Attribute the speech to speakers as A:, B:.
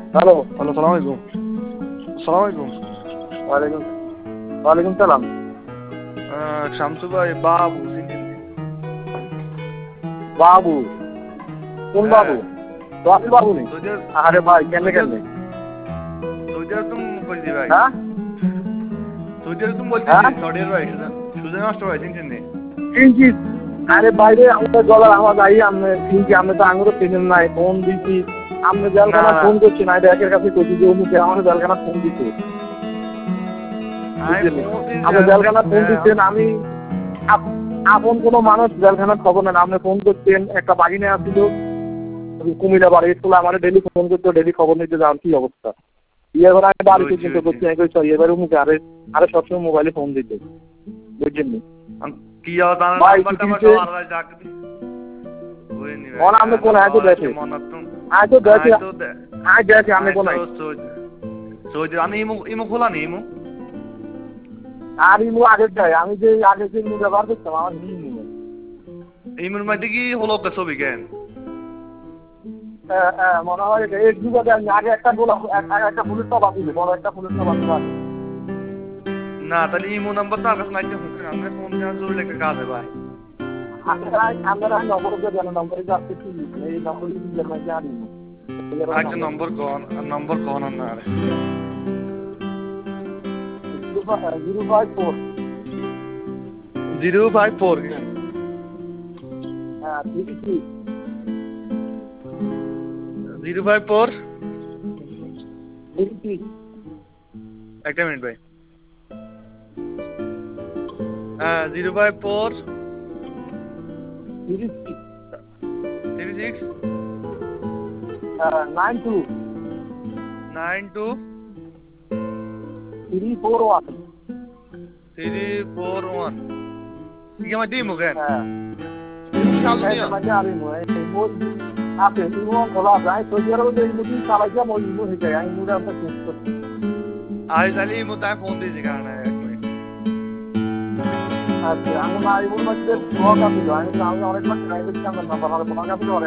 A: Hello.
B: Hello, সালাম আলাইকুম। সালাম আলাইকুম।
A: ওয়ালাইকুম সালাম।
B: শামসু ভাই, বাবু চিনেন?
A: বাবু? কোন বাবু? তোয়ালি বাবু নেই?
B: সৌদি
A: আরে ভাই কেমনে কেমনে?
B: তুমি বলছি ভাই।
A: হ্যাঁ
B: তুমি বলছি
A: হ্যাঁ
B: সৌদির ভাই, সুজন মাস্টার ভাই চিনছেন নি?
A: চিনছি। আরে বাইরে আমাদের গলার আওয়াজ আই আমি চিনছি। আমি তো আঙুরও চিনেন নাই, ফোন দিছি। আপনি
B: না
A: জেলখানা ফোন করছেন, আইডা একের কাছে কইছি যে অমুকে আমার জেলখানা ফোন দিছে। আপনি জেলখানা ফোন দিচ্ছেন, আমি আপন কোনো মানুষ জেলখানার খবর নেন। আপনি ফোন করছেন, একটা বাগিনে আসছিল কুমিল্লা বাড়ি স্কুলে, আমার ডেলি ফোন করতো, ডেলি খবর নিতে যাওয়ার কি অবস্থা। এবার আমি বাড়িতে চিন্তা করছি, আমি কই সরি এবার মুখে আরে আরে সবসময় মোবাইলে ফোন দিতে বুঝছেন নি
B: কি নাম্বার
A: আপনি কোন আয়তো দেখে আয়তো দেখে আয় দেখে আমি কোন
B: আমি ইমো খোলা নি ইমো
A: আর ইমু আগের দেয়। আমি যে আগে যে ইমু ব্যবহার করতাম আমার ইমু
B: ইমোর মধ্যে কি হলো ছবি কেন?
A: মনে হয় এক যুগে আগে একটা একটা ফুলের টপ আছিল, বড় একটা ফুলের টপ আছিল।
B: না তাহলে ইমো নাম্বার তো আমার কাছে নাই। আমি ফোন দেওয়া জরুরি একটা কাজ ভাই।
A: আমরা নম্বর দেন, নম্বরে যাচ্ছে কি এই নম্বরে নিজের মাঝে জানি
B: একটা নম্বর কোন না আরে
A: 054
B: 054
A: হ্যাঁ 33
B: 054
A: 33
B: একটা মিনিট ভাই। 054 36
A: 92
B: 92
A: 341
B: 341 কি আমার দিমু কেন?
A: হ্যাঁ
B: চালু নিয়া
A: মানে আমি মোর আপনি ইমো খোলা যায় তো যারা ওই মুদি চালাইয়া মই ইমো হয়ে যায়। আমি মুড়া আমরা চেঞ্জ করছি।
B: আই তাহলে ইমো তাই ফোন দিয়েছি কারণ এক মিনিট।
A: আচ্ছা আমি না ইমোর মধ্যে ব্লক আছে। আমি অনেকবার ট্রাই করছি, আমার নাম্বার আর তোমার কাছে